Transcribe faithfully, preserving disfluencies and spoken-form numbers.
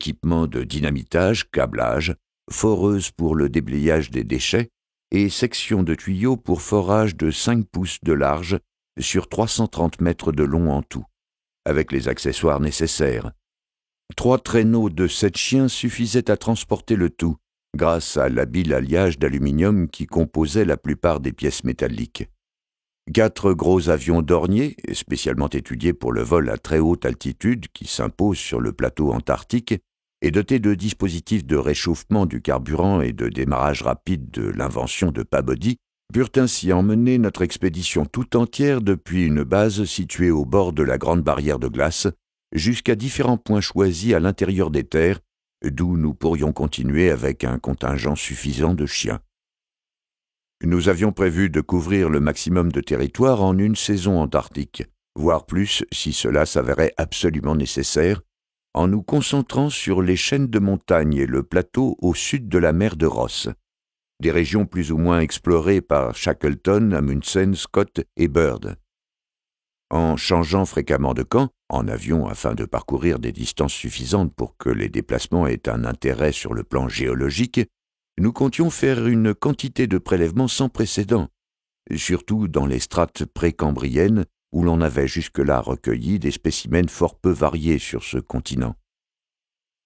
équipements de dynamitage, câblage, foreuse pour le déblayage des déchets et section de tuyaux pour forage de cinq pouces de large sur trois cent trente mètres de long en tout, avec les accessoires nécessaires. Trois traîneaux de sept chiens suffisaient à transporter le tout, grâce à l'habile alliage d'aluminium qui composait la plupart des pièces métalliques. Quatre gros avions Dornier, spécialement étudiés pour le vol à très haute altitude qui s'impose sur le plateau antarctique, et dotés de dispositifs de réchauffement du carburant et de démarrage rapide de l'invention de Pabody, purent ainsi emmener notre expédition tout entière depuis une base située au bord de la grande barrière de glace jusqu'à différents points choisis à l'intérieur des terres, d'où nous pourrions continuer avec un contingent suffisant de chiens. Nous avions prévu de couvrir le maximum de territoire en une saison antarctique, voire plus si cela s'avérait absolument nécessaire, en nous concentrant sur les chaînes de montagnes et le plateau au sud de la mer de Ross, des régions plus ou moins explorées par Shackleton, Amundsen, Scott et Byrd. En changeant fréquemment de camp, en avion afin de parcourir des distances suffisantes pour que les déplacements aient un intérêt sur le plan géologique, nous comptions faire une quantité de prélèvements sans précédent, surtout dans les strates précambriennes où l'on avait jusque-là recueilli des spécimens fort peu variés sur ce continent.